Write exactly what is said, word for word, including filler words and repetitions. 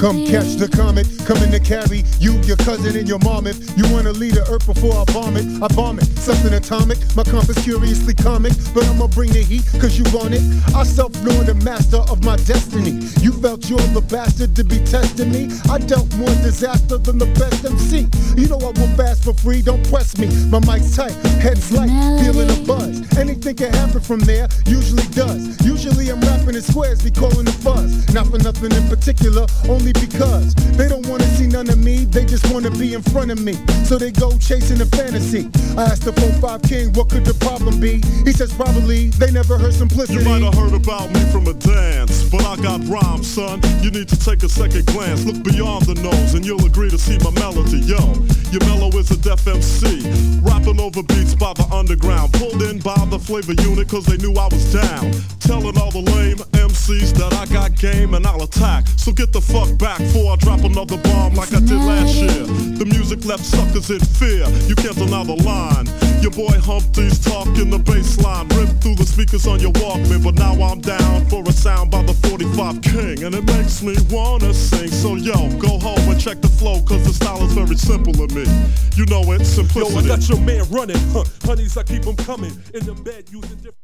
Come catch the comet, coming to carry you, your cousin, and your mom. If you wanna leave the earth before I bomb it, I bomb it. Something atomic, my compass curiously comic, but I'ma bring the heat, cause you want it. I self-knowing the master of my destiny. You felt you're the bastard to be testing me. I dealt more disaster than the best M C. You know I will fast for free, don't press me. My mic's tight, head's light, feeling a buzz. Anything can happen from there, usually does. Usually I'm rapping in squares, be calling the fuzz. Not for nothing in particular, only because they don't wanna see none of me, they just wanna be in front of me. So they go chasing a fantasy. I asked the four five king, what could the problem be? He says probably, they never heard simplicity. You might have heard about me from a dance, but I got rhymes, son. You need to take a second glance, look beyond the nose, and you'll agree to see my melody. Yo, your mellow is a deaf M C, rapping over beats by the underground, pulled in by the flavor unit, cause they knew I was down. Telling all the lame M Cs that I got game and I'll attack. So get the fuck back before I drop another bomb like I did last year. The music left suckers in fear, you can't deny the line. Your boy Humpty's talking the bass line, ripped through the speakers on your Walkman, but now I'm down for a sound by the forty-five king, and it makes me wanna sing. So yo, go home and check the flow, cause the style is very simple to me. You know it's simplicity. Yo, I got your man running, huh? Honeys, I keep them coming in the bed using different